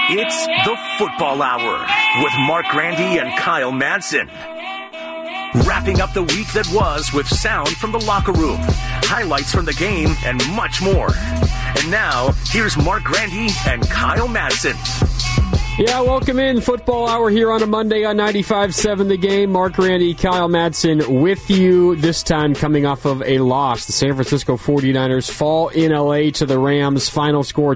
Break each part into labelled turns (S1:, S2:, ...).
S1: It's the Football Hour with Mark Grandy and Kyle Madsen. Wrapping up the week that was with sound from the locker room, highlights from the game, and much more. And now, here's Mark Grandy and Kyle Madsen.
S2: Yeah, welcome in. Football Hour here on a Monday on 95.7 The Game. Mark Randy, Kyle Madsen with you, this time coming off of a loss. The San Francisco 49ers fall in L.A. to the Rams. Final score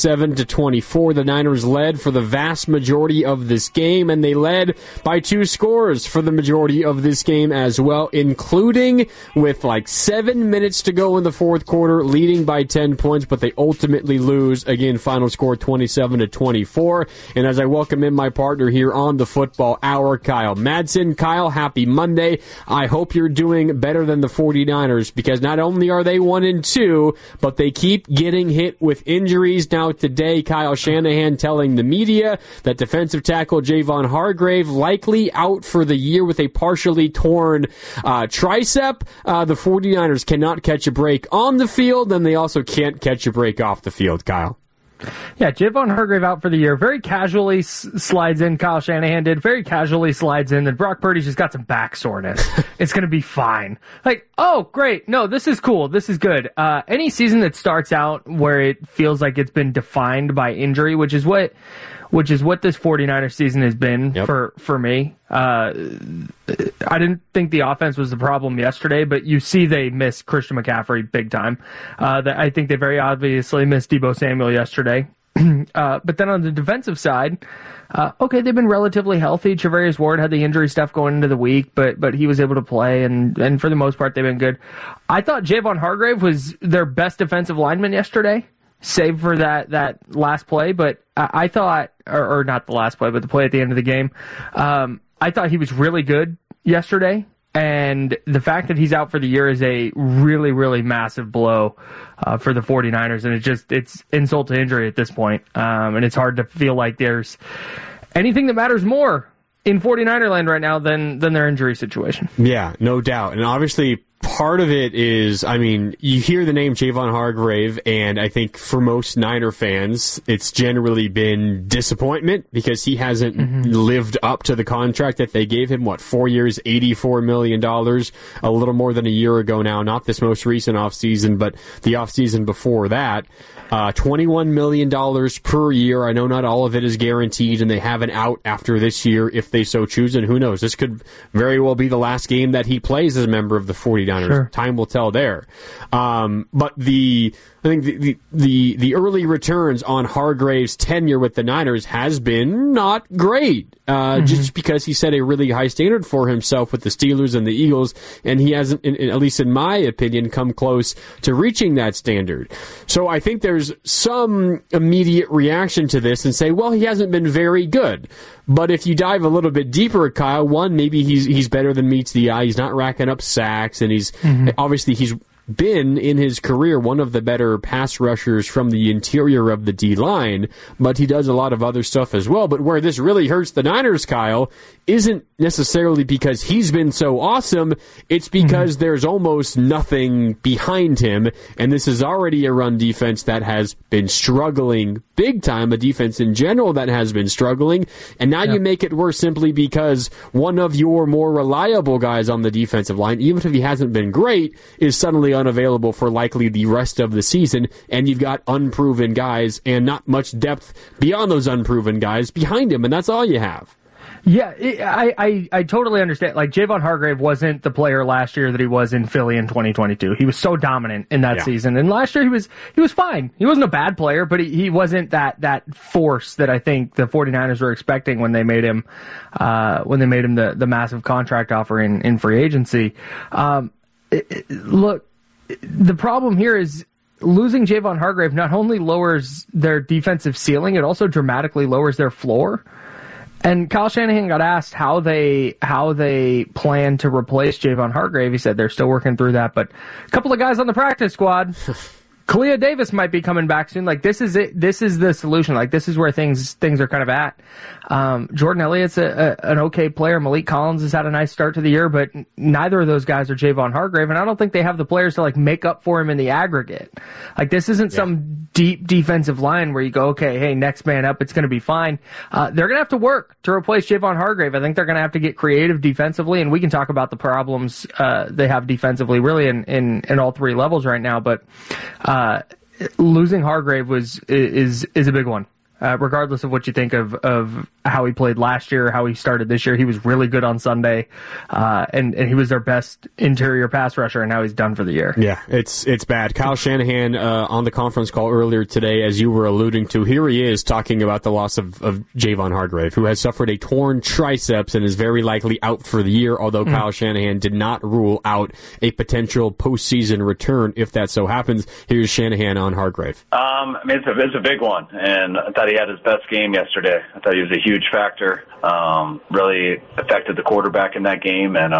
S2: 27-24. The Niners led for the vast majority of this game, and they led by 2 scores for the majority of this game as well, including with like 7 minutes to go in the fourth quarter, leading by 10 points, but they ultimately lose. Again, final score 27-24. And as I welcome in my partner here on the Football Hour, Kyle Madsen. Kyle, happy Monday. I hope you're doing better than the 49ers, because not only are they 1-2, but they keep getting hit with injuries. Now today, Kyle Shanahan telling the media that defensive tackle Javon Hargrave likely out for the year with a partially torn tricep. The 49ers cannot catch a break on the field, and they also can't catch a break off the field, Kyle.
S3: Yeah, Javon Hargrave out for the year. Very casually slides in. Kyle Shanahan did. Very casually slides in. And Brock Purdy's just got some back soreness. It's going to be fine. Like, oh, great. No, this is cool. This is good. Any season that starts out where it feels like it's been defined by injury, which is what this 49ers season has been for me. I didn't think the offense was the problem yesterday, but you see they miss Christian McCaffrey big time. I think they very obviously missed Deebo Samuel yesterday. But then on the defensive side, they've been relatively healthy. Charvarius Ward had the injury stuff going into the week, but he was able to play, and for the most part, they've been good. I thought Javon Hargrave was their best defensive lineman yesterday, save for that last play, but I thought, or not the last play, but the play at the end of the game, I thought he was really good yesterday, and the fact that he's out for the year is a really, really massive blow for the 49ers, and it's insult to injury at this point, and it's hard to feel like there's anything that matters more in 49er land right now than their injury situation.
S2: Yeah, no doubt, and obviously part of it is, I mean, you hear the name Javon Hargrave, and I think for most Niner fans, it's generally been disappointment because he hasn't lived up to the contract that they gave him, 4 years, $84 million, a little more than a year ago now, not this most recent offseason, but the offseason before that. $21 million per year. I know not all of it is guaranteed, and they have an out after this year if they so choose, and who knows, this could very well be the last game that he plays as a member of the 49ers. Sure. Time will tell there. But I think the early returns on Hargrave's tenure with the Niners has been not great, just because he set a really high standard for himself with the Steelers and the Eagles, and he hasn't, at least in my opinion, come close to reaching that standard. So I think there's some immediate reaction to this and say, well, he hasn't been very good. But if you dive a little bit deeper, Kyle, one, maybe he's better than meets the eye. He's not racking up sacks, and he's obviously he's been in his career one of the better pass rushers from the interior of the D-line, but he does a lot of other stuff as well. But where this really hurts the Niners, Kyle, isn't necessarily because he's been so awesome, it's because there's almost nothing behind him, and this is already a run defense that has been struggling big time, a defense in general that has been struggling, and now you make it worse simply because one of your more reliable guys on the defensive line, even if he hasn't been great, is suddenly unavailable for likely the rest of the season, and you've got unproven guys and not much depth beyond those unproven guys behind him, and that's all you have.
S3: Yeah, I totally understand. Like, Javon Hargrave wasn't the player last year that he was in Philly in 2022. He was so dominant in that season. And last year he was fine. He wasn't a bad player, but he wasn't that force that I think the 49ers were expecting when they made him the massive contract offer in free agency. Look, the problem here is losing Javon Hargrave not only lowers their defensive ceiling, it also dramatically lowers their floor. And Kyle Shanahan got asked how they plan to replace Javon Hargrave. He said they're still working through that, but a couple of guys on the practice squad Kalia Davis might be coming back soon. Like, this is it. This is the solution. Like, this is where things are kind of at. Jordan Elliott's an okay player. Malik Collins has had a nice start to the year, but neither of those guys are Javon Hargrave, and I don't think they have the players to, like, make up for him in the aggregate. Like, this isn't some deep defensive line where you go, okay, hey, next man up, it's going to be fine. They're going to have to work to replace Javon Hargrave. I think they're going to have to get creative defensively, and we can talk about the problems they have defensively really in all three levels right now, but losing Hargrave is a big one. Regardless of what you think of how he played last year, how he started this year, he was really good on Sunday, and he was their best interior pass rusher, and now he's done for the year.
S2: Yeah, it's bad. Kyle Shanahan on the conference call earlier today, as you were alluding to, here he is talking about the loss of Javon Hargrave, who has suffered a torn triceps and is very likely out for the year, although Kyle Shanahan did not rule out a potential postseason return if that so happens. Here's Shanahan on Hargrave.
S4: I mean, it's a big one, and I thought he had his best game yesterday. I thought he was a huge factor. Really affected the quarterback in that game, and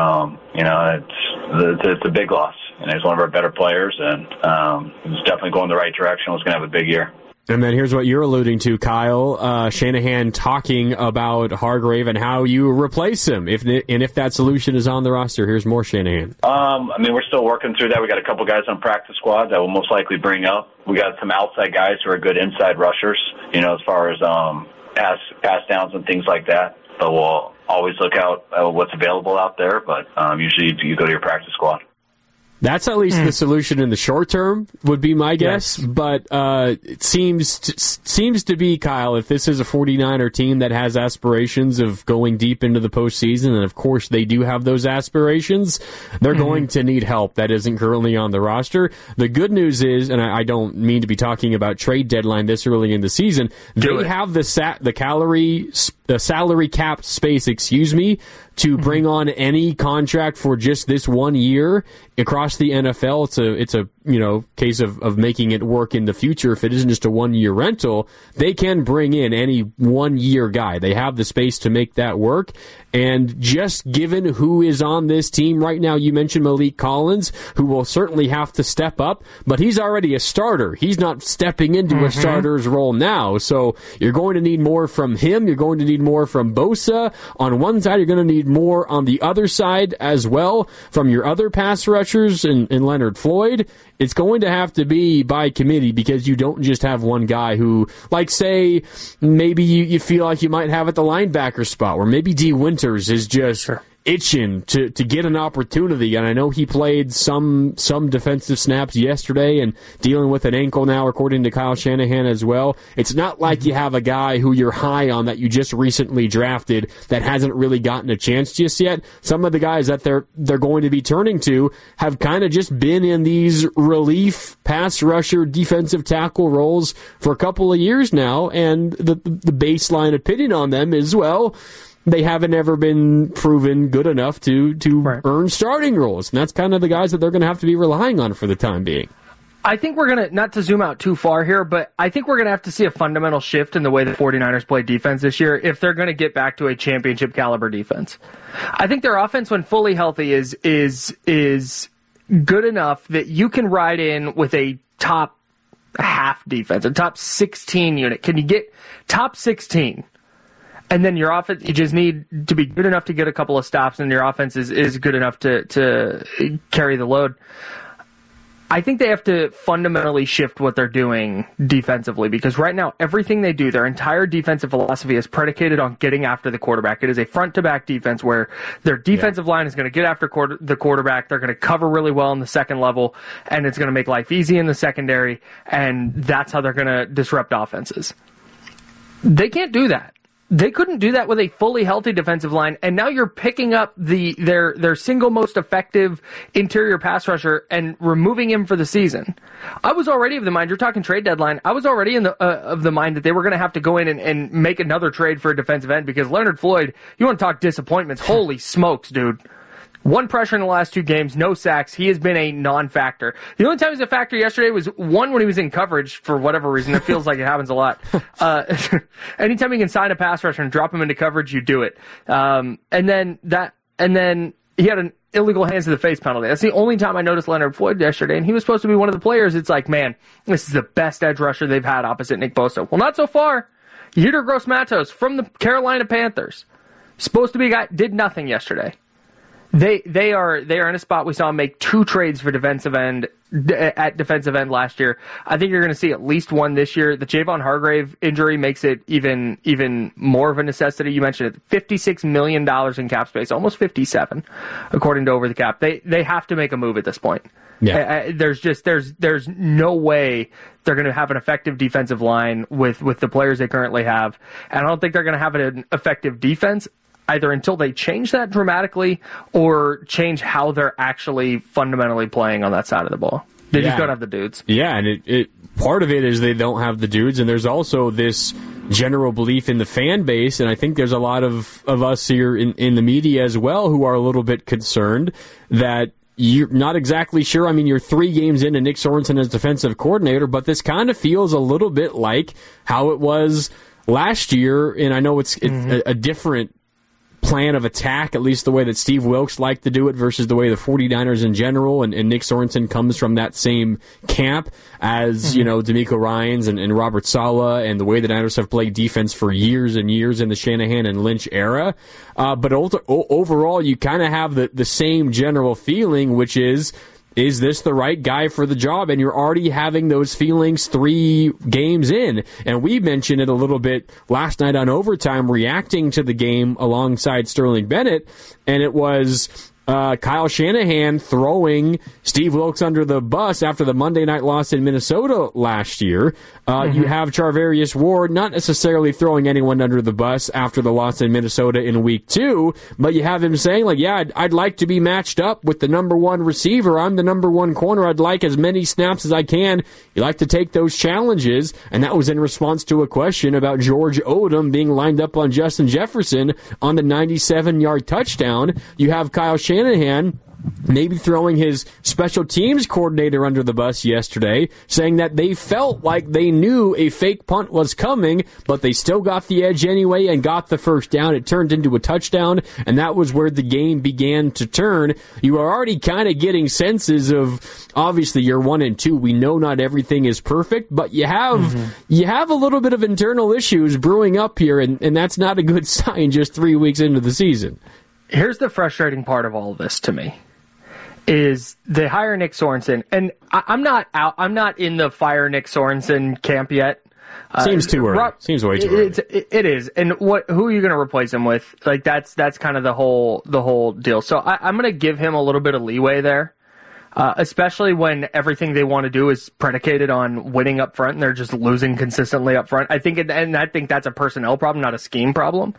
S4: it's a big loss. And he's one of our better players, and he was definitely going the right direction. Was going to have a big year.
S2: And then here's what you're alluding to, Kyle. Shanahan talking about Hargrave and how you replace him, if that solution is on the roster. Here's more Shanahan.
S4: I mean, we're still working through that. We got a couple guys on practice squad that we'll most likely bring up. We got some outside guys who are good inside rushers, as far as pass downs and things like that. But we'll always look out at what's available out there. But usually you go to your practice squad.
S2: That's at least the solution in the short term, would be my guess. Yes. But it seems to be, Kyle, if this is a 49er team that has aspirations of going deep into the postseason, and of course they do have those aspirations, they're going to need help that isn't currently on the roster. The good news is, and I don't mean to be talking about trade deadline this early in the season, they have the salary cap space, to bring on any contract for just this 1 year across the NFL. It's a case of making it work in the future. If it isn't just a 1 year rental, they can bring in any 1 year guy. They have the space to make that work. And just given who is on this team right now, you mentioned Malik Collins, who will certainly have to step up, but he's already a starter. He's not stepping into a starter's role now. So you're going to need more from him. You're going to need more from Bosa. On one side, you're going to need more on the other side as well from your other pass rushers and Leonard Floyd. It's going to have to be by committee, because you don't just have one guy who, like, say, maybe you feel like you might have at the linebacker spot, where maybe D. Winters is just itching to get an opportunity. And I know he played some defensive snaps yesterday and dealing with an ankle now, according to Kyle Shanahan as well. It's not like you have a guy who you're high on that you just recently drafted that hasn't really gotten a chance just yet. Some of the guys that they're going to be turning to have kind of just been in these relief pass rusher defensive tackle roles for a couple of years now, and the baseline opinion on them is, well, they haven't ever been proven good enough to earn starting roles. And that's kind of the guys that they're going to have to be relying on for the time being.
S3: I think we're going to, not to zoom out too far here, but I think we're going to have to see a fundamental shift in the way the 49ers play defense this year if they're going to get back to a championship caliber defense. I think their offense, when fully healthy, is good enough that you can ride in with a top half defense, a top 16 unit. Can you get top 16? And then your offense, you just need to be good enough to get a couple of stops, and your offense is good enough to carry the load. I think they have to fundamentally shift what they're doing defensively, because right now everything they do, their entire defensive philosophy is predicated on getting after the quarterback. It is a front-to-back defense where their defensive line is going to get after the quarterback. They're going to cover really well in the second level, and it's going to make life easy in the secondary, and that's how they're going to disrupt offenses. They can't do that. They couldn't do that with a fully healthy defensive line, and now you're picking up their single most effective interior pass rusher and removing him for the season. I was already of the mind, you're talking trade deadline, I was already of the mind that they were going to have to go in and make another trade for a defensive end, because Leonard Floyd, you want to talk disappointments, holy smokes, dude. One pressure in the last two games, no sacks. He has been a non-factor. The only time he was a factor yesterday was one when he was in coverage for whatever reason. It feels like it happens a lot. Anytime you can sign a pass rusher and drop him into coverage, you do it. And then he had illegal hands to the face penalty. That's the only time I noticed Leonard Floyd yesterday, and he was supposed to be one of the players. It's like, man, this is the best edge rusher they've had opposite Nick Bosa. Well, not so far. Yetur Gross-Matos from the Carolina Panthers, supposed to be a guy, did nothing yesterday. They are in a spot. We saw him make 2 trades for defensive end last year. I think you're going to see at least one this year. The Javon Hargrave injury makes it even more of a necessity. You mentioned it, $56 million in cap space, almost 57, according to Over the Cap. They have to make a move at this point.
S2: Yeah.
S3: There's no way they're going to have an effective defensive line with the players they currently have, and I don't think they're going to have an effective defense either until they change that dramatically or change how they're actually fundamentally playing on that side of the ball. They just don't have the dudes.
S2: Yeah, and it part of it is they don't have the dudes, and there's also this general belief in the fan base, and I think there's a lot of us here in the media as well who are a little bit concerned that you're not exactly sure. I mean, you're 3 games into Nick Sorensen as defensive coordinator, but this kind of feels a little bit like how it was last year, and I know it's a different plan of attack, at least the way that Steve Wilkes liked to do it versus the way the 49ers in general, and Nick Sorensen comes from that same camp as, DeMeco Ryans and Robert Saleh, and the way the Niners have played defense for years and years in the Shanahan and Lynch era. But overall, you kind of have the same general feeling, which is this the right guy for the job? And you're already having those feelings 3 games in. And we mentioned it a little bit last night on Overtime, reacting to the game alongside Sterling Bennett. And it was Kyle Shanahan throwing Steve Wilkes under the bus after the Monday night loss in Minnesota last year. You have Charvarius Ward not necessarily throwing anyone under the bus after the loss in Minnesota in week 2, but you have him saying, like, yeah, I'd like to be matched up with the number 1 receiver. I'm the number 1 corner. I'd like as many snaps as I can. You like to take those challenges, and that was in response to a question about George Odom being lined up on Justin Jefferson on the 97-yard touchdown. You have Kyle Shanahan maybe throwing his special teams coordinator under the bus yesterday, saying that they felt like they knew a fake punt was coming, but they still got the edge anyway and got the first down. It turned into a touchdown, and that was where the game began to turn. You are already kind of getting senses of, obviously, you're 1-2. We know not everything is perfect, but you have a little bit of internal issues brewing up here, and that's not a good sign just 3 weeks into the season.
S3: Here's the frustrating part of all of this to me. Is they hire Nick Sorensen, and I'm not in the fire Nick Sorensen camp yet.
S2: Seems too early. Seems way too early.
S3: It is. And who are you going to replace him with? Like that's kind of the whole deal. So I'm going to give him a little bit of leeway there, especially when everything they want to do is predicated on winning up front, and they're just losing consistently up front. I think that's a personnel problem, not a scheme problem.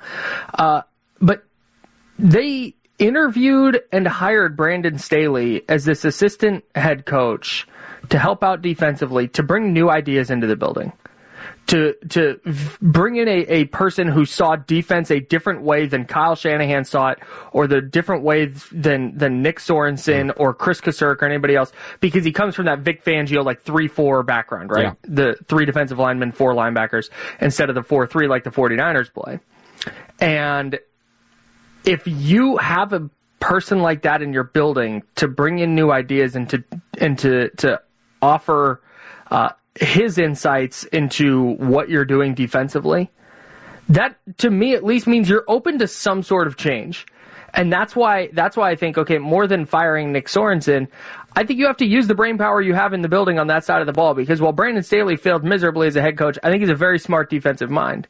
S3: But they interviewed and hired Brandon Staley as this assistant head coach to help out defensively, to bring new ideas into the building, to bring in a person who saw defense a different way than Kyle Shanahan saw it, or the different way than Nick Sorensen or Chris Kasurk or anybody else, because he comes from that Vic Fangio 3-4 background, right? Yeah. The 3 defensive linemen, 4 linebackers, instead of the 4-3 like the 49ers play. And if you have a person like that in your building to bring in new ideas and to offer his insights into what you're doing defensively, that to me at least means you're open to some sort of change. And that's why I think, okay, more than firing Nick Sorensen, I think you have to use the brainpower you have in the building on that side of the ball, because while Brandon Staley failed miserably as a head coach, I think he's a very smart defensive mind.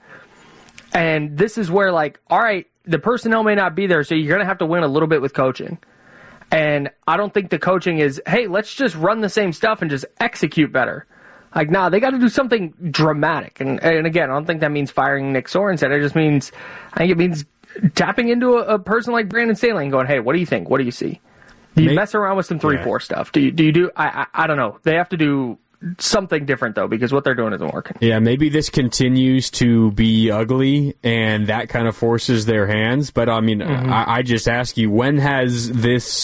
S3: And this is where, all right, the personnel may not be there, so you're going to have to win a little bit with coaching. And I don't think the coaching is, hey, let's just run the same stuff and just execute better. They got to do something dramatic. And again, I don't think that means firing Nick Sorensen. I think it means tapping into a person like Brandon Staley and going, hey, what do you think? What do you see? Do you mess around with some 3-4 stuff? Do you do, I don't know. They have to do something different, though, because what they're doing isn't working.
S2: Yeah, maybe this continues to be ugly, and that kind of forces their hands. But, I mean, I just ask you, when has this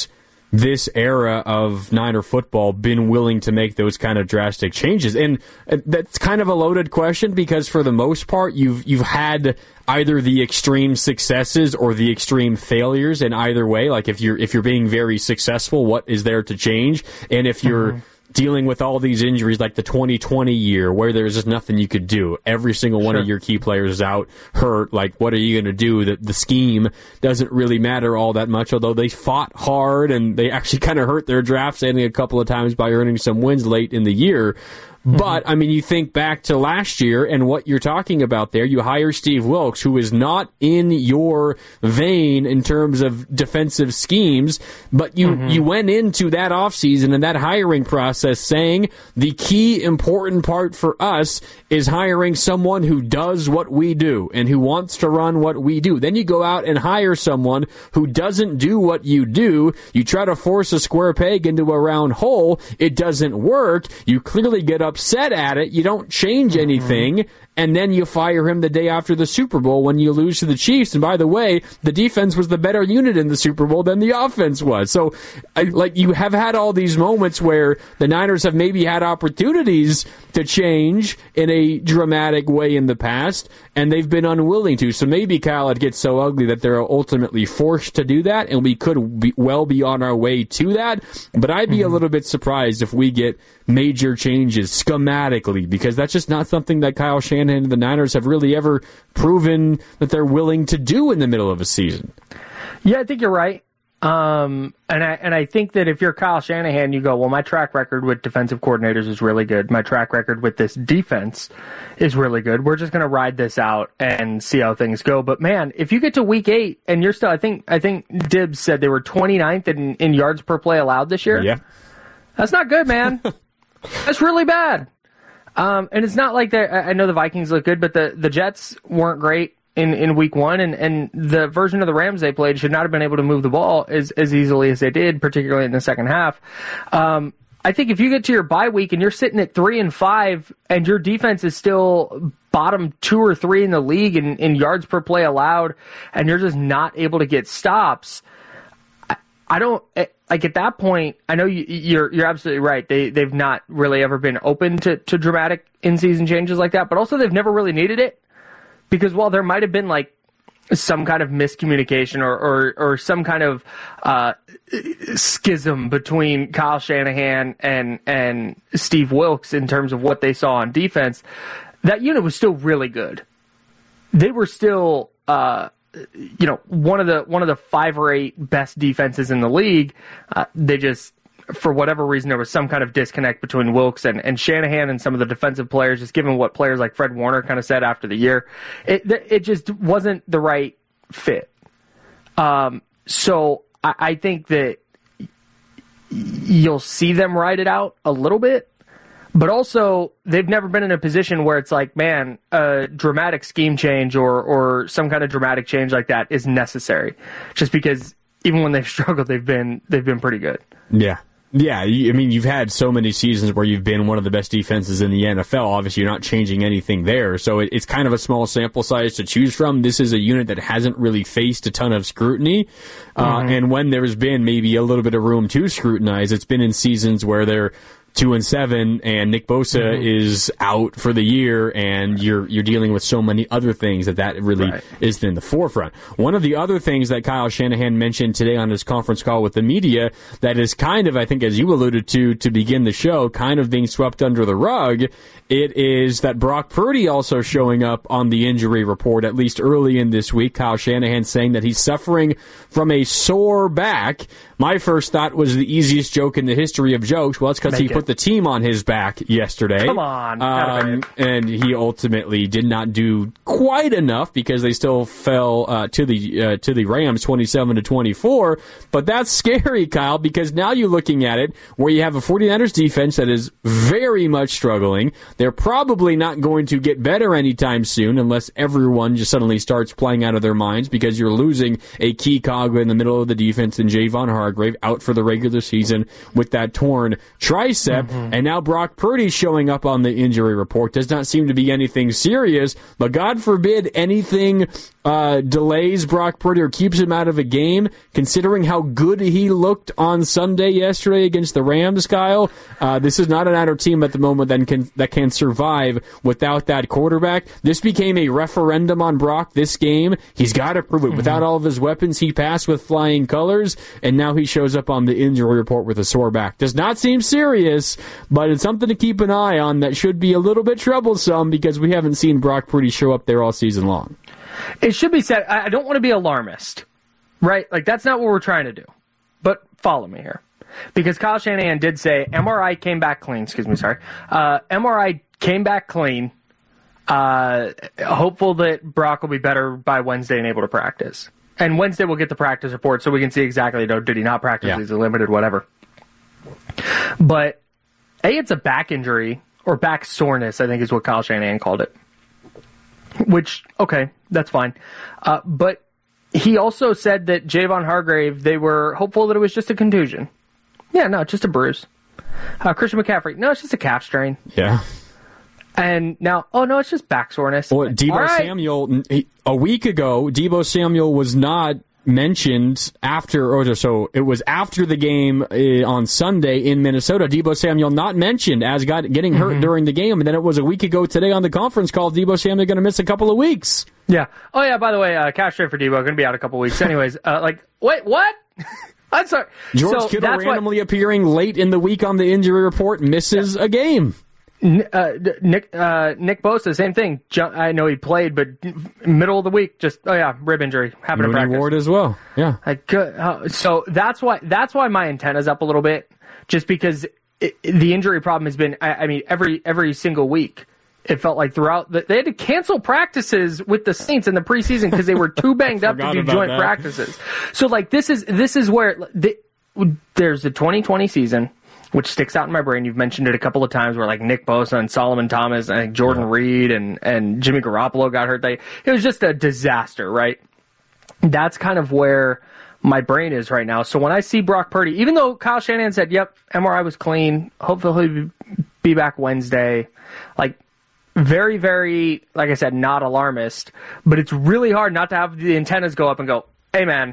S2: this era of Niner football been willing to make those kind of drastic changes? And that's kind of a loaded question because for the most part, you've had either the extreme successes or the extreme failures in either way. Like if you're being very successful, what is there to change? And if you're dealing with all these injuries like the 2020 year where there's just nothing you could do. Every single one of your key players is out, hurt. Like, what are you going to do? The scheme doesn't really matter all that much, although they fought hard and they actually kind of hurt their draft standing a couple of times by earning some wins late in the year. But, I mean, you think back to last year and what you're talking about there. You hire Steve Wilks, who is not in your vein in terms of defensive schemes, but you went into that offseason and that hiring process saying the key important part for us is hiring someone who does what we do and who wants to run what we do. Then you go out and hire someone who doesn't do what you do. You try to force a square peg into a round hole. It doesn't work. You clearly get upset at it. You don't change anything. And then you fire him the day after the Super Bowl when you lose to the Chiefs. And by the way, the defense was the better unit in the Super Bowl than the offense was. So, you have had all these moments where the Niners have maybe had opportunities to change in a dramatic way in the past, and they've been unwilling to. So maybe, Kyle, it gets so ugly that they're ultimately forced to do that, and we could well be on our way to that. But I'd be a little bit surprised if we get major changes schematically, because that's just not something that Kyle Shanahan and the Niners have really ever proven that they're willing to do in the middle of a season.
S3: Yeah, I think you're right. And I think that if you're Kyle Shanahan, you go, well, my track record with defensive coordinators is really good. My track record with this defense is really good. We're just going to ride this out and see how things go. But man, if you get to week 8 and you're still, I think Dibbs said they were 29th in yards per play allowed this year.
S2: Yeah.
S3: That's not good, man. That's really bad. And it's not like I know the Vikings look good, but the Jets weren't great in week 1, and the version of the Rams they played should not have been able to move the ball as easily as they did, particularly in the second half. I think if you get to your bye week and you're sitting at 3-5 and your defense is still bottom 2 or 3 in the league in yards per play allowed, and you're just not able to get stops, I don't like at that point. I know you're absolutely right. They've not really ever been open to dramatic in-season changes like that, but also they've never really needed it, because while there might have been like some kind of miscommunication or some kind of schism between Kyle Shanahan and Steve Wilks in terms of what they saw on defense, that unit was still really good. They were still one of the 5 or 8 best defenses in the league. They just, for whatever reason, there was some kind of disconnect between Wilks and Shanahan and some of the defensive players, just given what players like Fred Warner kind of said after the year. It just wasn't the right fit. So I think that you'll see them ride it out a little bit, but also they've never been in a position where it's like, man, a dramatic scheme change or some kind of dramatic change like that is necessary, just because even when they've struggled, they've been pretty good.
S2: Yeah. Yeah, I mean, you've had so many seasons where you've been one of the best defenses in the NFL. Obviously, you're not changing anything there, so it's kind of a small sample size to choose from. This is a unit that hasn't really faced a ton of scrutiny, and when there's been maybe a little bit of room to scrutinize, it's been in seasons where they're 2-7 and Nick Bosa is out for the year, and you're dealing with so many other things that really isn't in the forefront. One of the other things that Kyle Shanahan mentioned today on his conference call with the media that is kind of, I think, as you alluded to begin the show, kind of being swept under the rug, it is that Brock Purdy also showing up on the injury report, at least early in this week. Kyle Shanahan saying that he's suffering from a sore back. My first thought was the easiest joke in the history of jokes. Well, it's because he put the team on his back yesterday.
S3: Come on.
S2: And he ultimately did not do quite enough because they still fell to the Rams 27-24. But that's scary, Kyle, because now you're looking at it where you have a 49ers defense that is very much struggling. They're probably not going to get better anytime soon unless everyone just suddenly starts playing out of their minds, because you're losing a key cog in the middle of the defense in Javon Hargrave, out for the regular season with that torn tricep. And now Brock Purdy showing up on the injury report. Does not seem to be anything serious, but God forbid anything delays Brock Purdy or keeps him out of a game, considering how good he looked on Sunday yesterday against the Rams, Kyle. This is not an Niner team at the moment that can survive without that quarterback. This became a referendum on Brock this game. He's got to prove it. Without all of his weapons, he passed with flying colors, and now he shows up on the injury report with a sore back. Does not seem serious, but it's something to keep an eye on that should be a little bit troublesome because we haven't seen Brock Purdy show up there all season long.
S3: It should be said, I don't want to be alarmist, right? Like, that's not what we're trying to do. But follow me here. Because Kyle Shanahan did say MRI came back clean. MRI came back clean. Hopeful that Brock will be better by Wednesday and able to practice. And Wednesday we'll get the practice report so we can see exactly, did he not practice?
S2: Yeah.
S3: Is he limited? Whatever. But, it's a back injury, or back soreness, I think is what Kyle Shanahan called it. Which, okay, that's fine. But he also said that Javon Hargrave, they were hopeful that it was just a contusion. Yeah, no, just a bruise. Christian McCaffrey, no, it's just a calf strain.
S2: Yeah.
S3: And now, no, it's just back soreness.
S2: Well, Deebo Samuel, a week ago, Deebo Samuel was not mentioned so it was after the game on Sunday in Minnesota. Deebo Samuel not mentioned as getting hurt during the game, and then it was a week ago today on the conference call. Deebo Samuel going to miss a couple of weeks.
S3: Yeah. Oh yeah. By the way, calf strain for Deebo going to be out a couple of weeks. Anyways, wait, what? I'm sorry.
S2: George Kittle randomly appearing late in the week on the injury report misses a game.
S3: Nick Bosa, same thing. I know he played, but middle of the week, just rib injury happened to practice.
S2: Ward as well. Yeah.
S3: So that's why my antenna's up a little bit, just because the injury problem has been. I mean, every single week, it felt like throughout they had to cancel practices with the Saints in the preseason because they were too banged up to do joint practices. So this is where there's the 2020 season, which sticks out in my brain. You've mentioned it a couple of times where Nick Bosa and Solomon Thomas, I think Jordan Reed and Jimmy Garoppolo got hurt. It was just a disaster, right? That's kind of where my brain is right now. So when I see Brock Purdy, even though Kyle Shanahan said, yep, MRI was clean, hopefully he'll be back Wednesday, very, very, like I said, not alarmist, but it's really hard not to have the antennas go up and go, hey man,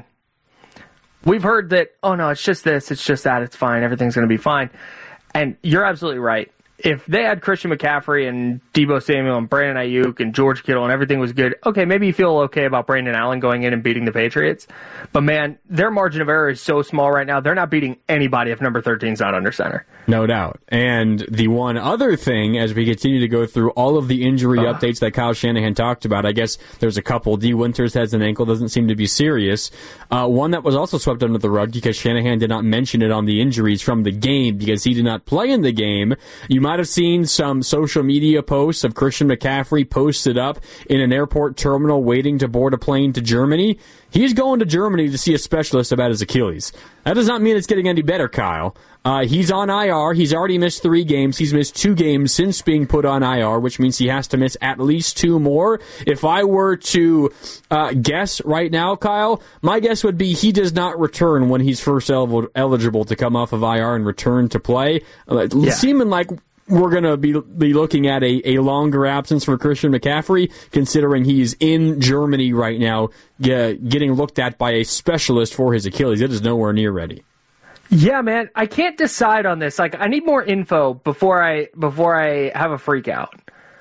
S3: we've heard that, it's just this, it's just that, it's fine, everything's going to be fine. And you're absolutely right. If they had Christian McCaffrey and Deebo Samuel and Brandon Ayuk and George Kittle and everything was good, okay, maybe you feel okay about Brandon Allen going in and beating the Patriots. But man, their margin of error is so small right now, they're not beating anybody if number 13 is not under center.
S2: No doubt. And the one other thing, as we continue to go through all of the injury updates that Kyle Shanahan talked about, I guess there's a couple. D. Winters has an ankle, doesn't seem to be serious. One that was also swept under the rug because Shanahan did not mention it on the injuries from the game because he did not play in the game. You might have seen some social media posts of Christian McCaffrey posted up in an airport terminal waiting to board a plane to Germany. He's going to Germany to see a specialist about his Achilles. That does not mean it's getting any better, Kyle. He's on IR. He's already missed 3 games. He's missed 2 games since being put on IR, which means he has to miss at least 2 more. If I were to guess right now, Kyle, my guess would be he does not return when he's first eligible to come off of IR and return to play. Seeming like we're going to be looking at a longer absence for Christian McCaffrey, considering he's in Germany right now, getting looked at by a specialist for his Achilles. It is nowhere near ready.
S3: Yeah, man, I can't decide on this. I need more info before I have a freak out.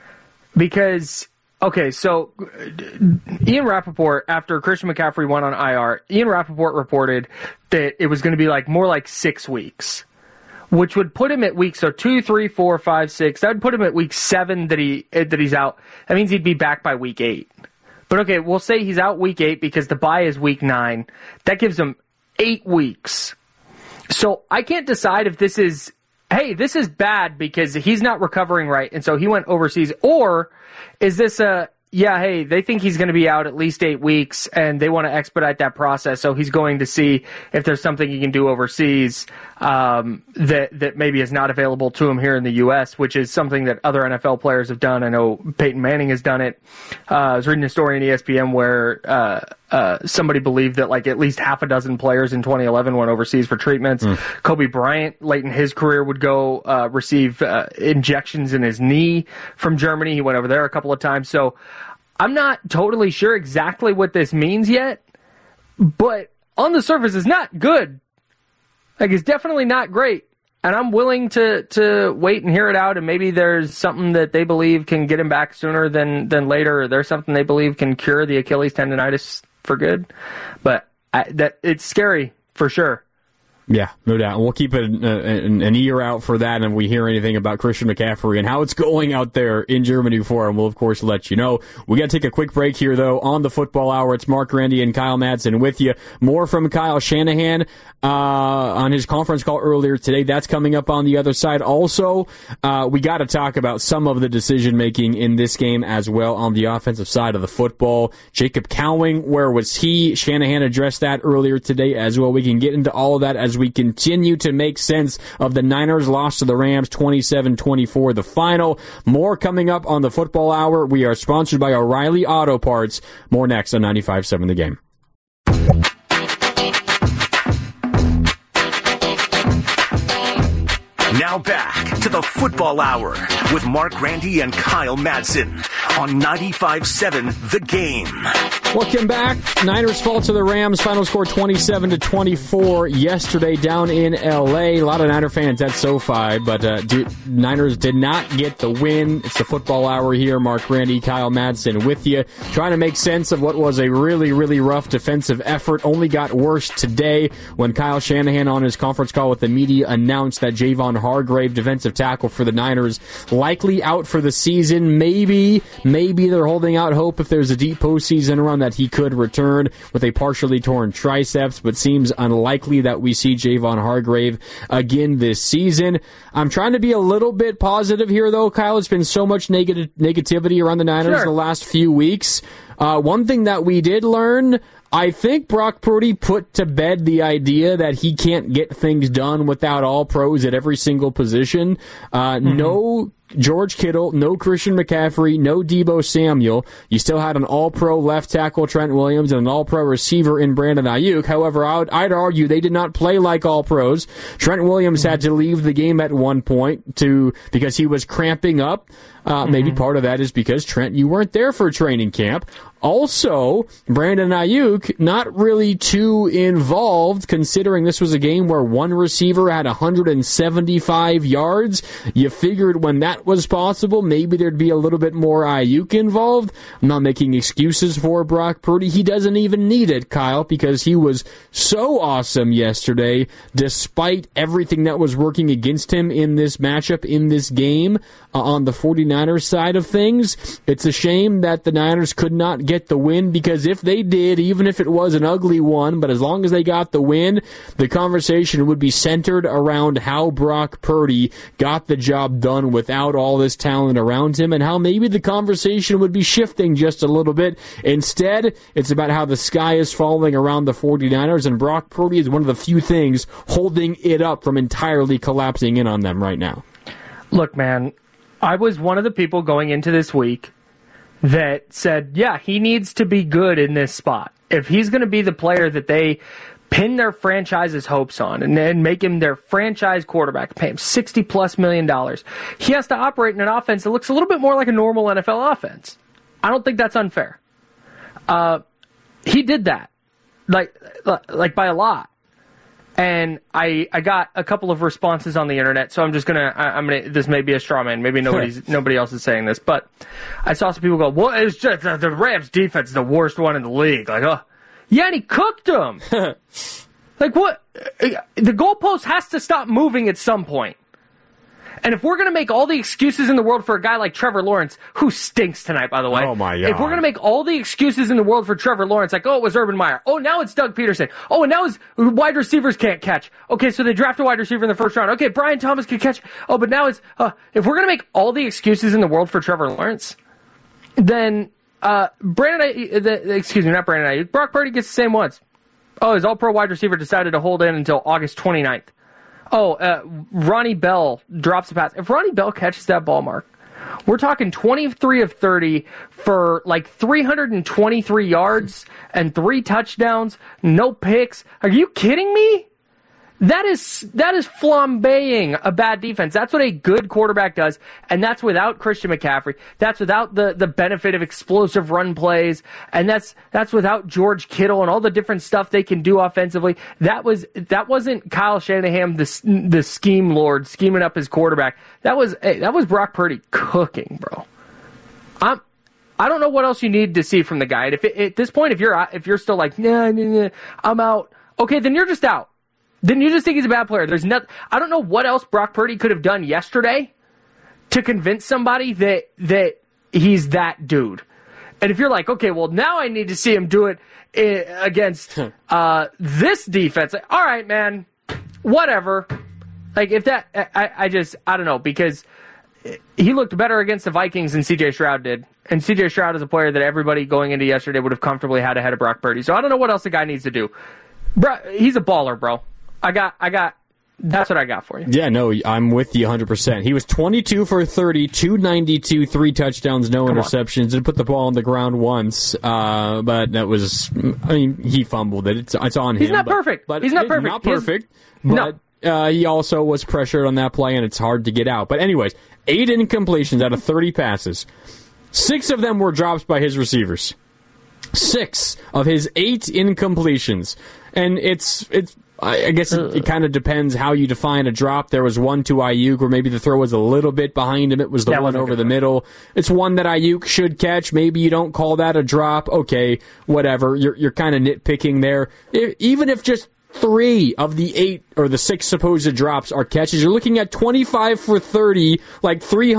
S3: Because, okay, so Ian Rappaport, after Christian McCaffrey went on IR, Ian Rappaport reported that it was going to be more like 6 weeks, which would put him at week 2, 3, 4, 5, 6. That would put him at week 7 that he's out. That means he'd be back by week 8. But okay, we'll say he's out week 8 because the bye is week 9. That gives him 8 weeks. So I can't decide if this is bad because he's not recovering right, and so he went overseas, or is this they think he's going to be out at least 8 weeks, and they want to expedite that process, so he's going to see if there's something he can do overseas that maybe is not available to him here in the U.S., which is something that other NFL players have done. I know Peyton Manning has done it. I was reading a story on ESPN where somebody believed that at least half a dozen players in 2011 went overseas for treatments. Kobe Bryant, late in his career, would go receive injections in his knee from Germany. He went over there a couple of times. So I'm not totally sure exactly what this means yet, but on the surface, it's not good. Like, it's definitely not great. And I'm willing to wait and hear it out, and maybe there's something that they believe can get him back sooner than later, or there's something they believe can cure the Achilles tendonitis for good. But it's scary, for sure.
S2: Yeah, no doubt. And we'll keep an ear out for that, and if we hear anything about Christian McCaffrey and how it's going out there in Germany for him, we'll, of course, let you know. We got to take a quick break here, though, on the Football Hour. It's Mark Grandy and Kyle Madsen with you. More from Kyle Shanahan on his conference call earlier today. That's coming up on the other side. Also, we got to talk about some of the decision-making in this game as well on the offensive side of the football. Jacob Cowing, where was he? Shanahan addressed that earlier today as well. We can get into all of that as we continue to make sense of the Niners' loss to the Rams 27-24, the final. More coming up on the Football Hour. We are sponsored by O'Reilly Auto Parts. More next on 95.7 The Game.
S1: Now back to the Football Hour with Mark Grandy and Kyle Madsen on 95.7 The Game.
S2: Welcome back. Niners fall to the Rams. Final score 27-24 yesterday down in L.A. A lot of Niner fans at SoFi, but Niners did not get the win. It's the Football Hour here. Mark Grandy, Kyle Madsen with you. Trying to make sense of what was a really, really rough defensive effort. Only got worse today when Kyle Shanahan on his conference call with the media announced that Javon Hargrave, defensive tackle for the Niners, likely out for the season. Maybe they're holding out hope if there's a deep postseason run that he could return with a partially torn triceps, but seems unlikely that we see Javon Hargrave again this season. I'm trying to be a little bit positive here, though, Kyle. It's been so much negativity around the Niners the last few weeks. One thing that we did learn, I think Brock Purdy put to bed the idea that he can't get things done without all pros at every single position. No George Kittle, no Christian McCaffrey, no Deebo Samuel. You still had an all-pro left tackle, Trent Williams, and an all-pro receiver in Brandon Ayuk. However, I'd argue they did not play like all-pros. Trent Williams had to leave the game at one point because he was cramping up. Maybe part of that is because, Trent, you weren't there for training camp. Also, Brandon Ayuk, not really too involved, considering this was a game where one receiver had 175 yards. You figured when that was possible, maybe there'd be a little bit more Ayuk involved. I'm not making excuses for Brock Purdy. He doesn't even need it, Kyle, because he was so awesome yesterday, despite everything that was working against him in this matchup, in this game, on the 49ers side of things. It's a shame that the Niners could not get the win, because if they did, even if it was an ugly one, but as long as they got the win, the conversation would be centered around how Brock Purdy got the job done without all this talent around him, and how maybe the conversation would be shifting just a little bit. Instead, it's about how the sky is falling around the 49ers, and Brock Purdy is one of the few things holding it up from entirely collapsing in on them right now.
S3: Look, man, I was one of the people going into this week that said, yeah, he needs to be good in this spot. If he's going to be the player that they pin their franchise's hopes on and then make him their franchise quarterback, pay him $60+ million, he has to operate in an offense that looks a little bit more like a normal NFL offense. I don't think that's unfair. He did that, like by a lot. And I got a couple of responses on the internet, so I'm gonna this may be a straw man, maybe nobody else is saying this, but I saw some people go, well, it's just the Rams defense is the worst one in the league. Like, oh, yeah, and he cooked them. Like, what? The goalpost has to stop moving at some point. And if we're going to make all the excuses in the world for a guy like Trevor Lawrence, who stinks tonight, by the way.
S2: Oh, my God.
S3: If we're going to make all the excuses in the world for Trevor Lawrence, like, oh, it was Urban Meyer. Oh, now it's Doug Peterson. Oh, and now it's wide receivers can't catch. Okay, so they draft a wide receiver in the first round. Okay, Brian Thomas can catch. Oh, but now it's, if we're going to make all the excuses in the world for Trevor Lawrence, then Brock Purdy gets the same ones. Oh, his all-pro wide receiver decided to hold in until August 29th. Ronnie Bell drops a pass. If Ronnie Bell catches that ball, Mark, we're talking 23 of 30 for like 323 yards and 3 touchdowns, no picks. Are you kidding me? That is flambeing a bad defense. That's what a good quarterback does, and that's without Christian McCaffrey. That's without the benefit of explosive run plays, and that's without George Kittle and all the different stuff they can do offensively. That wasn't Kyle Shanahan, the scheme lord, scheming up his quarterback. That was Brock Purdy cooking, bro. I don't know what else you need to see from the guy. And at this point, if you're still like, nah, I'm out, okay, then you're just out. Then you just think he's a bad player. I don't know what else Brock Purdy could have done yesterday to convince somebody that he's that dude. And if you're like, okay, well, now I need to see him do it against this defense. Like, all right, man, whatever. Like, if that, I don't know, because he looked better against the Vikings than C.J. Stroud did. And C.J. Stroud is a player that everybody going into yesterday would have comfortably had ahead of Brock Purdy. So I don't know what else the guy needs to do. Bro, he's a baller, bro. I got. That's what I got for you.
S2: Yeah, no, I'm with you 100%. He was 22 for 30, 292, 3 touchdowns, no interceptions. Did put the ball on the ground once, but that was, I mean, he fumbled it. It's on him.
S3: He's not perfect.
S2: But
S3: he's not perfect.
S2: Not perfect. But he also was pressured on that play, and it's hard to get out. But anyways, 8 incompletions out of 30 passes. 6 of them were drops by his receivers. 6 of his 8 incompletions. And it's I guess it kind of depends how you define a drop. There was one to Ayuk where maybe the throw was a little bit behind him. It was the one over the middle. It's one that Ayuk should catch. Maybe you don't call that a drop. Okay, whatever. You're kind of nitpicking there. Even if just 3 of the 8 or the 6 supposed drops are catches, you're looking at 25 for 30, like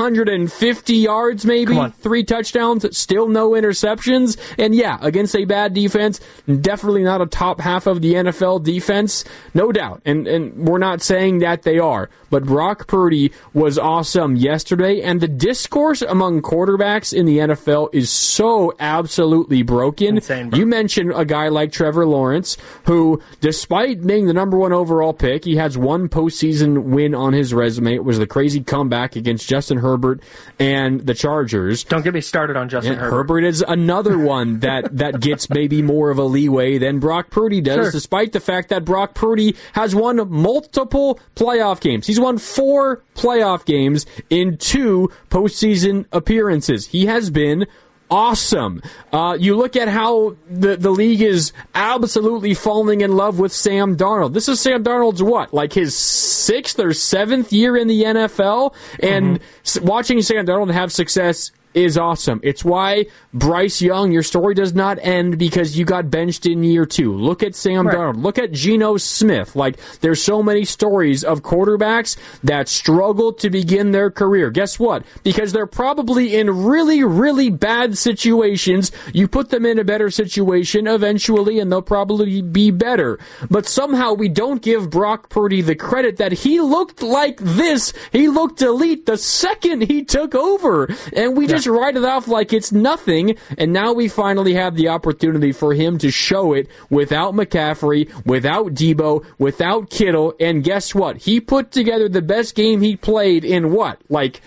S2: 350 yards maybe, 3 touchdowns, still no interceptions. And yeah, against a bad defense, definitely not a top half of the NFL defense, no doubt. And we're not saying that they are. But Brock Purdy was awesome yesterday, and the discourse among quarterbacks in the NFL is so absolutely broken.
S3: Insane, bro.
S2: You mentioned a guy like Trevor Lawrence, who, despite being the number 1 overall pick, he has one postseason win on his resume. It was the crazy comeback against Justin Herbert and the Chargers.
S3: Don't get me started on Justin Herbert.
S2: Herbert is another one that gets maybe more of a leeway than Brock Purdy does, despite the fact that Brock Purdy has won multiple playoff games. He's won 4 playoff games in 2 postseason appearances. He has been awesome. You look at how the league is absolutely falling in love with Sam Darnold. This is Sam Darnold's like his 6th or 7th year in the NFL, and watching Sam Darnold have success is awesome. It's why Bryce Young, your story does not end because you got benched in year 2. Look at Sam Darnold. Look at Geno Smith. Like, there's so many stories of quarterbacks that struggle to begin their career. Guess what? Because they're probably in really, really bad situations. You put them in a better situation eventually, and they'll probably be better. But somehow we don't give Brock Purdy the credit that he looked like this. He looked elite the second he took over. And we just write it off like it's nothing, and now we finally have the opportunity for him to show it without McCaffrey, without Debo, without Kittle, and guess what? He put together the best game he played in what? Like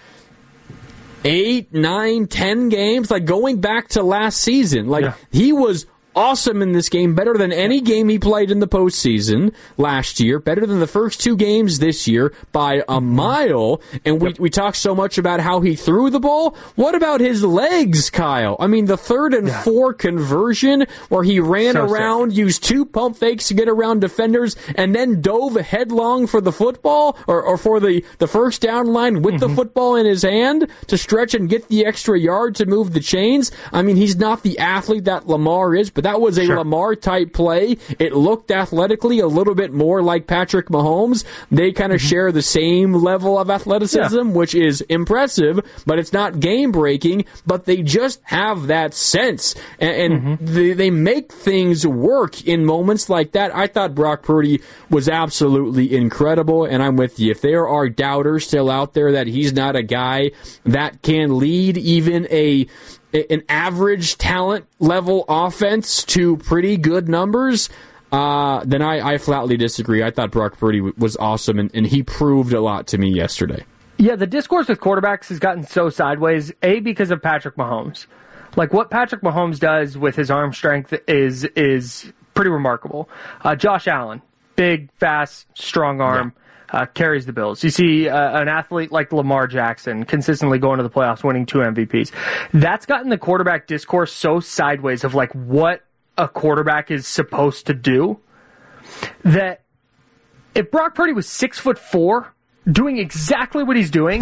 S2: 8, 9, 10 games? Like going back to last season. Like he was awesome in this game, better than any game he played in the postseason last year, better than the first 2 games this year by a mile. And we talk so much about how he threw the ball. What about his legs, Kyle? I mean, the 3rd and 4 conversion where he ran around, used 2 pump fakes to get around defenders, and then dove headlong for the football or for the first down line with the football in his hand to stretch and get the extra yard to move the chains. I mean, he's not the athlete that Lamar is, but that was a Lamar-type play. It looked athletically a little bit more like Patrick Mahomes. They kind of share the same level of athleticism, which is impressive, but it's not game-breaking, but they just have that sense. And they make things work in moments like that. I thought Brock Purdy was absolutely incredible, and I'm with you. If there are doubters still out there that he's not a guy that can lead even an average talent level offense to pretty good numbers, then I flatly disagree. I thought Brock Purdy was awesome, and he proved a lot to me yesterday.
S3: Yeah, the discourse with quarterbacks has gotten so sideways, because of Patrick Mahomes. Like, what Patrick Mahomes does with his arm strength is pretty remarkable. Josh Allen big, fast, strong arm. Carries the Bills. You see an athlete like Lamar Jackson consistently going to the playoffs, winning 2 MVPs. That's gotten the quarterback discourse so sideways of like what a quarterback is supposed to do that if Brock Purdy was 6'4", doing exactly what he's doing,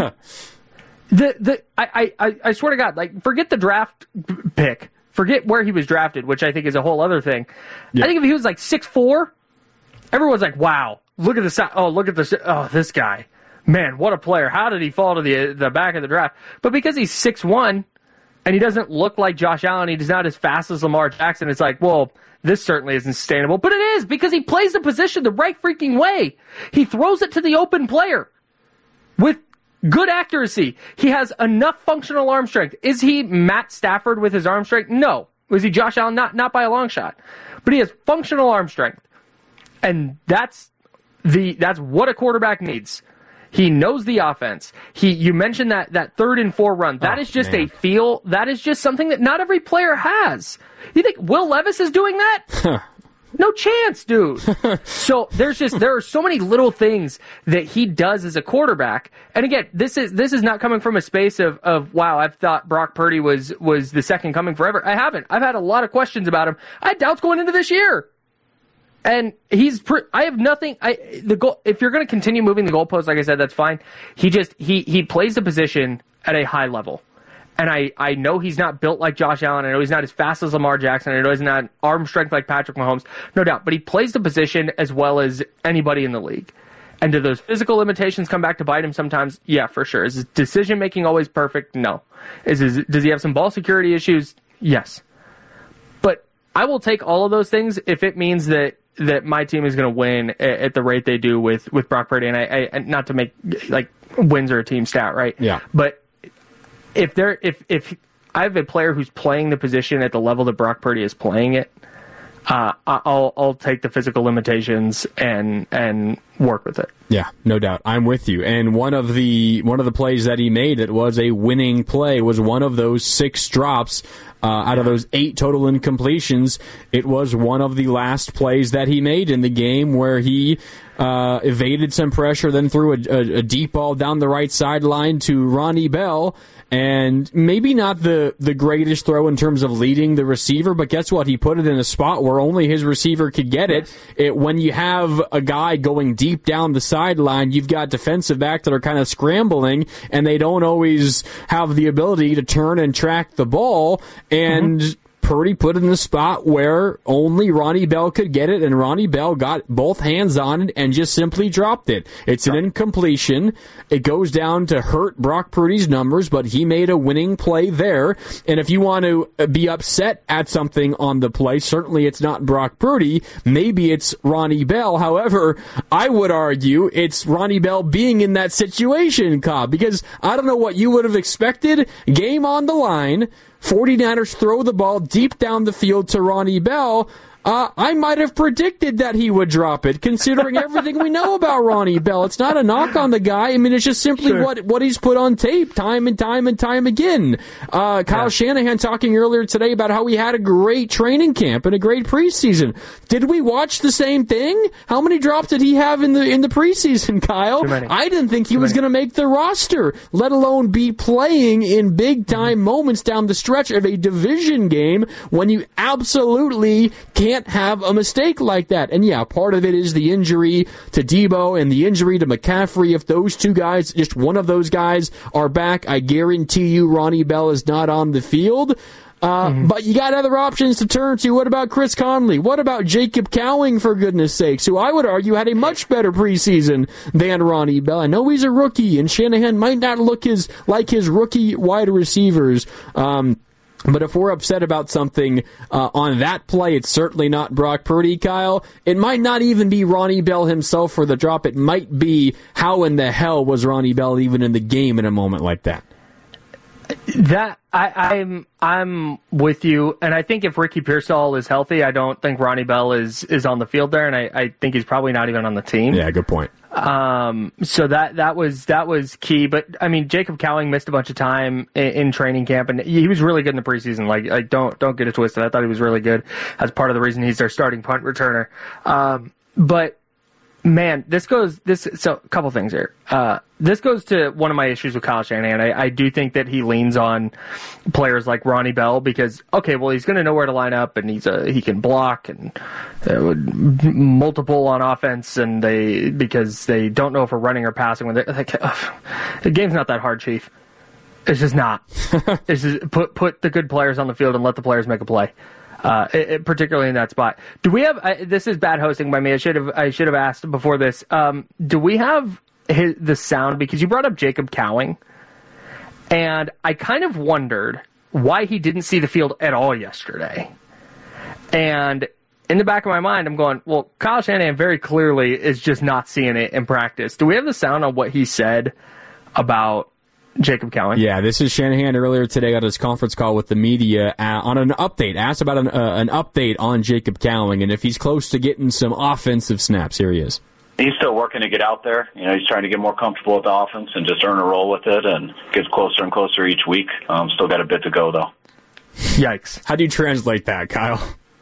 S3: I swear to God, like forget the draft pick, forget where he was drafted, which I think is a whole other thing. Yeah. I think if he was like 6'4", everyone's like, wow. Look at the look at this. Oh, this guy, man, what a player! How did he fall to the back of the draft? But because he's 6'1", and he doesn't look like Josh Allen, he's not as fast as Lamar Jackson. It's like, well, this certainly isn't sustainable. But it is because he plays the position the right freaking way. He throws it to the open player with good accuracy. He has enough functional arm strength. Is he Matt Stafford with his arm strength? No. Was he Josh Allen? Not by a long shot. But he has functional arm strength, and that's what a quarterback needs. He knows the offense. You mentioned that 3rd and 4 run. That is just a feel. That is just something that not every player has. You think Will Levis is doing that? No chance, dude. So there are so many little things that he does as a quarterback. And again, this is not coming from a space of wow, I've thought Brock Purdy was the second coming forever. I haven't. I've had a lot of questions about him. I had doubts going into this year. And I have nothing. The goal. If you're going to continue moving the goalpost, like I said, that's fine. He plays the position at a high level, and I know he's not built like Josh Allen. I know he's not as fast as Lamar Jackson. I know he's not arm strength like Patrick Mahomes, no doubt. But he plays the position as well as anybody in the league. And do those physical limitations come back to bite him sometimes? Yeah, for sure. Is his decision making always perfect? No. Does he have some ball security issues? Yes. But I will take all of those things if it means that my team is going to win at the rate they do with Brock Purdy. And I not to make like wins are a team stat, right?
S2: Yeah.
S3: But if I have a player who's playing the position at the level that Brock Purdy is playing it, I'll take the physical limitations and work with it.
S2: Yeah, no doubt. I'm with you. And one of the plays that he made that was a winning play was one of those 6 drops out of those 8 total incompletions. It was one of the last plays that he made in the game where he evaded some pressure, then threw a deep ball down the right sideline to Ronnie Bell. And maybe not the greatest throw in terms of leading the receiver, but guess what? He put it in a spot where only his receiver could get it. When you have a guy going deep down the sideline, you've got defensive back that are kind of scrambling, and they don't always have the ability to turn and track the ball. And Purdy put it in the spot where only Ronnie Bell could get it, and Ronnie Bell got both hands on it and just simply dropped it. It's an incompletion. It goes down to hurt Brock Purdy's numbers, but he made a winning play there. And if you want to be upset at something on the play, certainly it's not Brock Purdy. Maybe it's Ronnie Bell. However, I would argue it's Ronnie Bell being in that situation, Cobb, because I don't know what you would have expected. Game on the line. 49ers throw the ball deep down the field to Ronnie Bell. I might have predicted that he would drop it, considering everything we know about Ronnie Bell. It's not a knock on the guy. I mean, it's just simply what he's put on tape time and time again. Kyle Shanahan talking earlier today about how he had a great training camp and a great preseason. Did we watch the same thing? How many drops did he have in the preseason, Kyle? I didn't think he was going to make the roster, let alone be playing in big-time moments down the stretch of a division game when you absolutely can't have a mistake like that. And yeah, part of it is the injury to Debo and the injury to McCaffrey. If those two guys, just one of those guys, are back, I guarantee you Ronnie Bell is not on the field. But you got other options to turn to. What about Chris Conley? What about Jacob Cowing, for goodness sakes, who I would argue had a much better preseason than Ronnie Bell? I know he's a rookie, and Shanahan might not look like his rookie wide receivers. But if we're upset about something on that play, it's certainly not Brock Purdy, Kyle. It might not even be Ronnie Bell himself for the drop. It might be how in the hell was Ronnie Bell even in the game in a moment like that?
S3: That I'm with you, and I think if Ricky Pearsall is healthy, I don't think Ronnie Bell is on the field there, and I think he's probably not even on the team.
S2: Yeah, good point.
S3: So that was key. But I mean, Jacob Cowing missed a bunch of time in training camp, and he was really good in the preseason. Like don't get it twisted. I thought he was really good as part of the reason he's their starting punt returner. But Man, so a couple things here. This goes to one of my issues with Kyle Shanahan. I do think that he leans on players like Ronnie Bell because, okay, well, he's going to know where to line up and he can block and multiple on offense because they don't know if we're running or passing when the game's not that hard, Chief. It's just not. It's just put the good players on the field and let the players make a play. Particularly in that spot. Do we have? This is bad hosting by me. I should have asked before this. Do we have the sound? Because you brought up Jacob Cowing, and I kind of wondered why he didn't see the field at all yesterday. And in the back of my mind, I'm going, well, Kyle Shanahan very clearly is just not seeing it in practice. Do we have the sound on what he said about Jacob Cowing?
S2: Yeah, this is Shanahan earlier today on his conference call with the media on an update. Asked about an update on Jacob Cowing and if he's close to getting some offensive snaps. Here he is.
S4: He's still working to get out there. He's trying to get more comfortable with the offense and just earn a role with it, and gets closer and closer each week. Still got a bit to go, though.
S3: Yikes.
S2: How do you translate that, Kyle?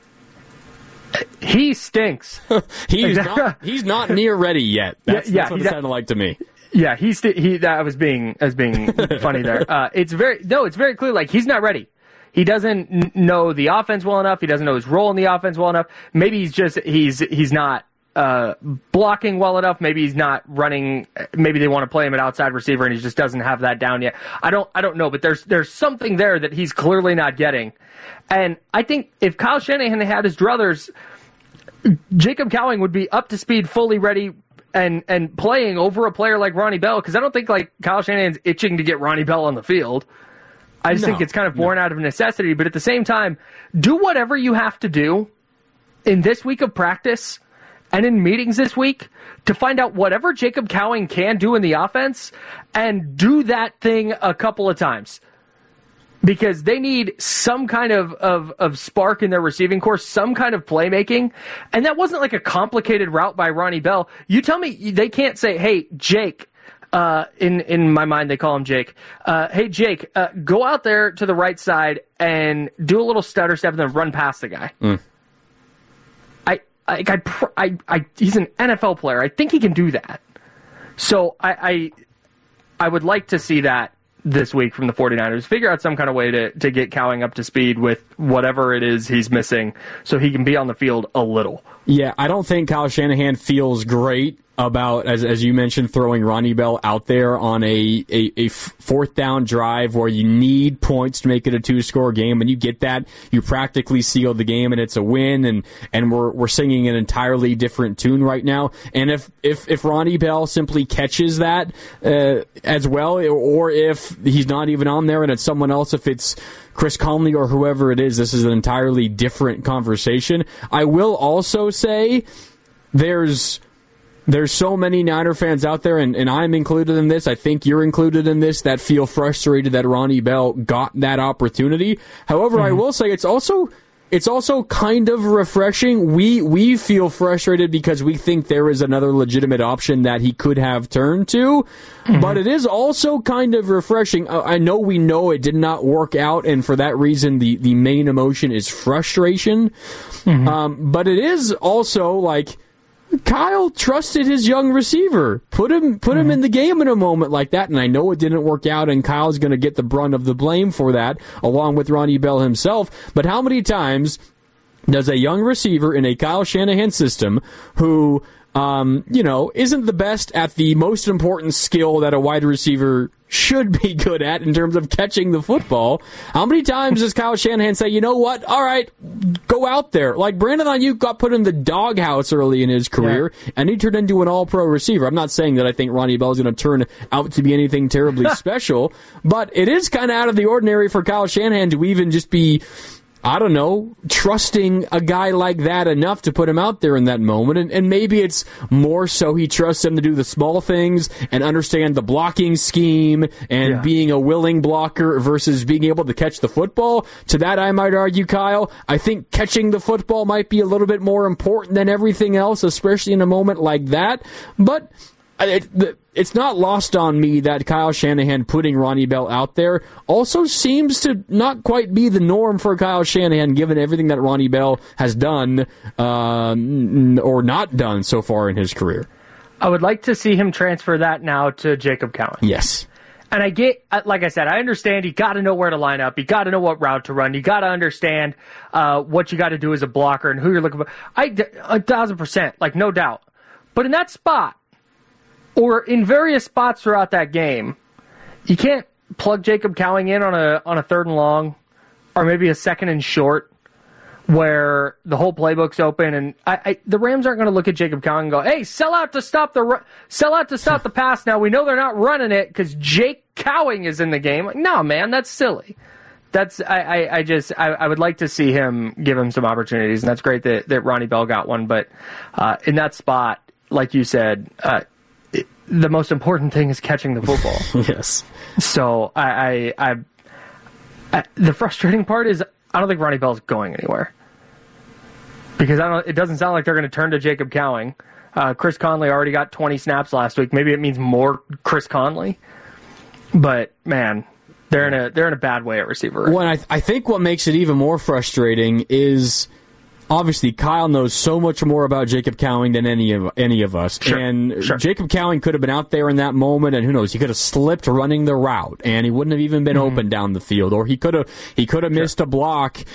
S3: He stinks.
S2: He's not near ready yet. That's what it sounded like to me.
S3: Yeah, I was being funny there. It's very clear, like, he's not ready. He doesn't know the offense well enough. He doesn't know his role in the offense well enough. Maybe he's not blocking well enough. Maybe he's not running. Maybe they want to play him at outside receiver and he just doesn't have that down yet. I don't know, but there's something there that he's clearly not getting. And I think if Kyle Shanahan had his druthers, Jacob Cowing would be up to speed, fully ready, and playing over a player like Ronnie Bell, because I don't think like Kyle Shanahan's itching to get Ronnie Bell on the field. I just think it's kind of born out of necessity. But at the same time, do whatever you have to do in this week of practice and in meetings this week to find out whatever Jacob Cowing can do in the offense, and do that thing a couple of times. Because they need some kind of spark in their receiving course, some kind of playmaking. And that wasn't like a complicated route by Ronnie Bell. You tell me they can't say, hey, Jake, in my mind they call him Jake. Hey, Jake, go out there to the right side and do a little stutter step and then run past the guy. He's an NFL player. I think he can do that. So I would like to see that this week from the 49ers. Figure out some kind of way to get Cowing up to speed with whatever it is he's missing so he can be on the field a little.
S2: Yeah, I don't think Kyle Shanahan feels great about, as you mentioned, throwing Ronnie Bell out there on a fourth down drive where you need points to make it a 2-score game. And you get that, you practically seal the game and it's a win, and we're singing an entirely different tune right now. And if Ronnie Bell simply catches that as well, or if he's not even on there and it's someone else, if it's Chris Conley or whoever it is, this is an entirely different conversation. I will also say there's so many Niner fans out there, and I'm included in this, I think you're included in this, that feel frustrated that Ronnie Bell got that opportunity. However, I will say it's also kind of refreshing. We feel frustrated because we think there is another legitimate option that he could have turned to, but it is also kind of refreshing. I know we know it did not work out, and for that reason the main emotion is frustration, but it is also like, Kyle trusted his young receiver. Put him in the game in a moment like that, and I know it didn't work out, and Kyle's going to get the brunt of the blame for that, along with Ronnie Bell himself. But how many times does a young receiver in a Kyle Shanahan system who, isn't the best at the most important skill that a wide receiver should be good at in terms of catching the football, how many times does Kyle Shanahan say, you know what, all right, go out there? Like Brandon Ayuk got put in the doghouse early in his career, and he turned into an all-pro receiver. I'm not saying that I think Ronnie Bell is going to turn out to be anything terribly special, but it is kind of out of the ordinary for Kyle Shanahan to even just be, I don't know, trusting a guy like that enough to put him out there in that moment. And maybe it's more so he trusts him to do the small things and understand the blocking scheme and being a willing blocker versus being able to catch the football. To that, I might argue, Kyle, I think catching the football might be a little bit more important than everything else, especially in a moment like that. But it's not lost on me that Kyle Shanahan putting Ronnie Bell out there also seems to not quite be the norm for Kyle Shanahan, given everything that Ronnie Bell has done or not done so far in his career.
S3: I would like to see him transfer that now to Jacob Cowing.
S2: Yes.
S3: And I get, like I said, I understand you got to know where to line up. You got to know what route to run. You got to understand what you got to do as a blocker and who you're looking for. 1,000%, like no doubt. But in that spot, or in various spots throughout that game, you can't plug Jacob Cowing in on a 3rd and long, or maybe a 2nd and short, where the whole playbook's open, and the Rams aren't going to look at Jacob Cowing and go, "Hey, sell out to stop the pass." Now we know they're not running it because Jake Cowing is in the game. Like, no, man, that's silly. That's I would like to see him, give him some opportunities, and that's great that Ronnie Bell got one. But in that spot, like you said, the most important thing is catching the football.
S2: Yes.
S3: So the frustrating part is I don't think Ronnie Bell's going anywhere. Because it doesn't sound like they're going to turn to Jacob Cowing. Chris Conley already got 20 snaps last week. Maybe it means more Chris Conley. But man, they're in a bad way at receiver.
S2: Well, I think what makes it even more frustrating is obviously Kyle knows so much more about Jacob Cowing than any of us.
S3: Sure.
S2: And
S3: Sure.
S2: Jacob Cowing could have been out there in that moment, and who knows, he could have slipped running the route, and he wouldn't have even been open down the field, or he could have missed a block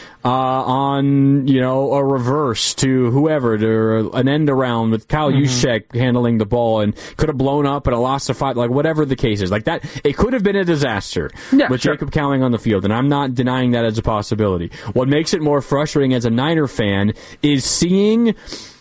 S2: on a reverse to whoever, to an end around with Kyle Juszczyk handling the ball, and could have blown up and a loss of 5, like whatever the case is, like that. It could have been a disaster with Jacob Cowing on the field, and I'm not denying that as a possibility. What makes it more frustrating as a Niner fan is seeing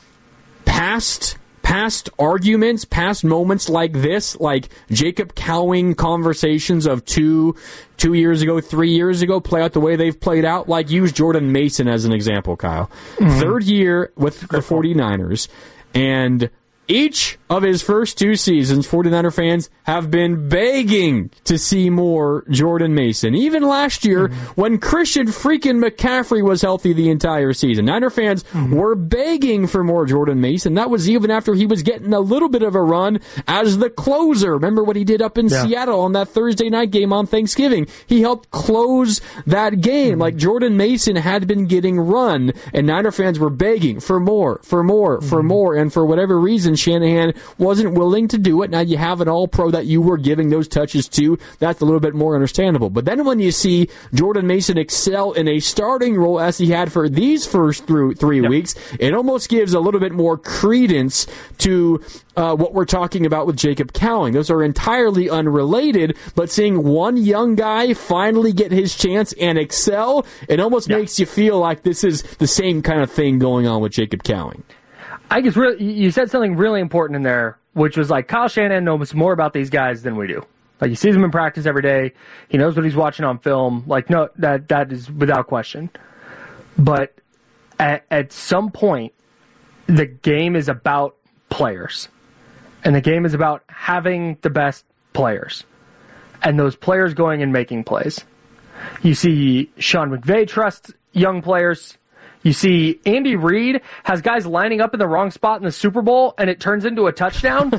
S2: past arguments, past moments like this, like Jacob Cowing conversations of two years ago, 3 years ago, play out the way they've played out. Like, use Jordan Mason as an example, Kyle. 3rd year with the 49ers, and each of his first 2 seasons, 49er fans have been begging to see more Jordan Mason. Even last year, when Christian freaking McCaffrey was healthy the entire season, Niner fans were begging for more Jordan Mason. That was even after he was getting a little bit of a run as the closer. Remember what he did up in Seattle on that Thursday night game on Thanksgiving? He helped close that game. Like, Jordan Mason had been getting run, and Niner fans were begging for more, and for whatever reason, Shanahan wasn't willing to do it. Now you have an all-pro that you were giving those touches to. That's a little bit more understandable. But then when you see Jordan Mason excel in a starting role as he had for these first 3 weeks, it almost gives a little bit more credence to what we're talking about with Jacob Cowing. Those are entirely unrelated, but seeing one young guy finally get his chance and excel, it almost makes you feel like this is the same kind of thing going on with Jacob Cowing.
S3: I guess you said something really important in there, which was like Kyle Shanahan knows more about these guys than we do. Like, he sees them in practice every day. He knows what he's watching on film. Like, no, that is without question. But at some point, the game is about players. And the game is about having the best players. And those players going and making plays. You see Sean McVay trust young players. You see Andy Reid has guys lining up in the wrong spot in the Super Bowl, and it turns into a touchdown.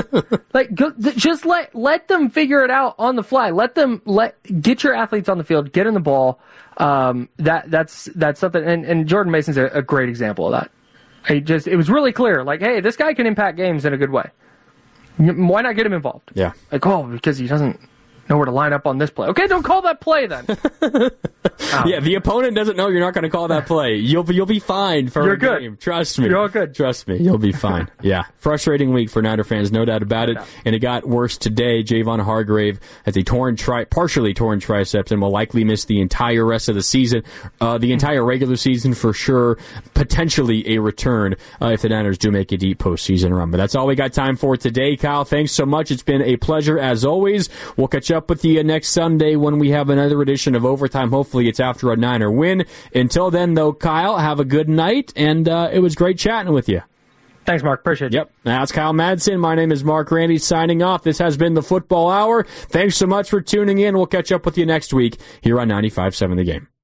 S3: Just let them figure it out on the fly. Get your athletes on the field, get in the ball. That's something. And Jordan Mason's a great example of that. It was really clear. Like, hey, this guy can impact games in a good way. Why not get him involved?
S2: Yeah.
S3: Like, because he doesn't know where to line up on this play. Okay, don't call that play then.
S2: Yeah, the opponent doesn't know you're not going to call that play. You'll be fine for
S3: You're
S2: a
S3: good.
S2: game. Trust me.
S3: You're all good.
S2: Trust me. You'll be fine. Yeah. Frustrating week for Niner fans, no doubt about it.
S3: Yeah.
S2: And it got worse today. Javon Hargrave has a partially torn triceps and will likely miss the entire rest of the season, the entire regular season for sure, potentially a return if the Niners do make a deep postseason run. But that's all we got time for today. Kyle, thanks so much. It's been a pleasure as always. We'll catch up with you next Sunday when we have another edition of Overtime. Hopefully it's after a Niner win. Until then, though, Kyle, have a good night, and it was great chatting with you.
S3: Thanks, Mark. Appreciate it.
S2: Yep. That's Kyle Madsen. My name is Mark Randy signing off. This has been the Football Hour. Thanks so much for tuning in. We'll catch up with you next week here on 95.7 The Game.